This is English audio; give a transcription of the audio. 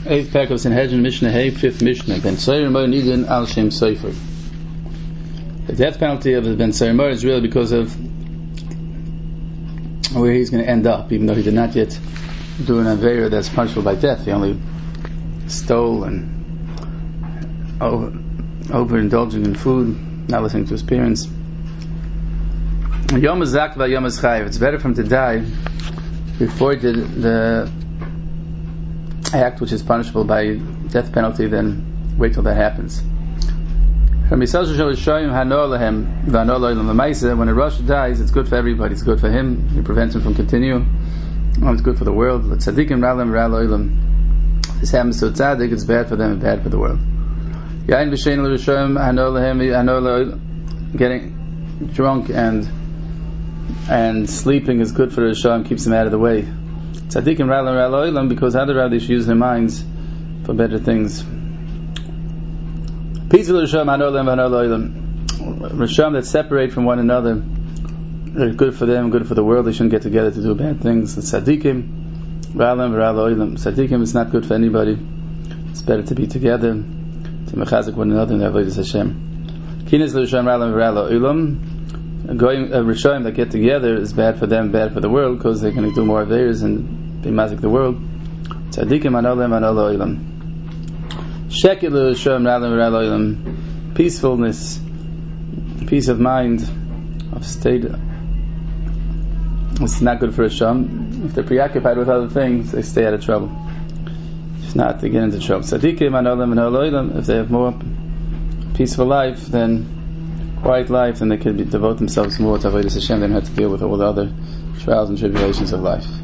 Eighth parak of Sanhedrin, Mishnah Hey, fifth Mishnah. Ben Tzair Mo Nidin Al Shem Sefer. The death penalty of Ben Tzair Mo is really because of where he's going to end up, even though he did not yet do an Aveira that's punishable by death. He only stole and overindulging in food, not listening to his parents. Yom Zak va Yom Chayiv. It's better for him to die before he did the act which is punishable by death penalty than wait till that happens. When a Rosh dies, it's good for everybody. It's good for him. It prevents him from continuing. It's good for the world. If this happens to a tzaddik, it's bad for them and bad for the world. Getting drunk and sleeping is good for the Rishon, keeps them out of the way. Tzaddikim ra'lam ra'al oilam, because other rabbis use their minds for better things. Peaceful Rishon hanolam v'hanol oilam. Rishon that separate from one another, they're good for them, good for the world. They shouldn't get together to do bad things. Tzaddikim ra'lam v'ra'al oilam. Tzaddikim is not good for anybody. It's better to be together, to mechazik one another in the avodas Hashem. Kinas l'Rishon ra'lam v'ra'al oilam. Going Rishon that get together is bad for them, bad for the world, because they're going to do more aveiros and be mazik the world. Tzaddikim hanolam v'hanol oilam. Sheket l'Rishon ra'lam v'ra'al oilam. Peacefulness, peace of mind, of state. It's not good for Rishon. If they're preoccupied with other things, they stay out of trouble. If not, they get into trouble. Tzaddikim hanolam v'hanol oilam. If they have more peaceful life, then quiet life, then they could devote themselves more to avodas Hashem. They don't have to deal with all the other trials and tribulations of life.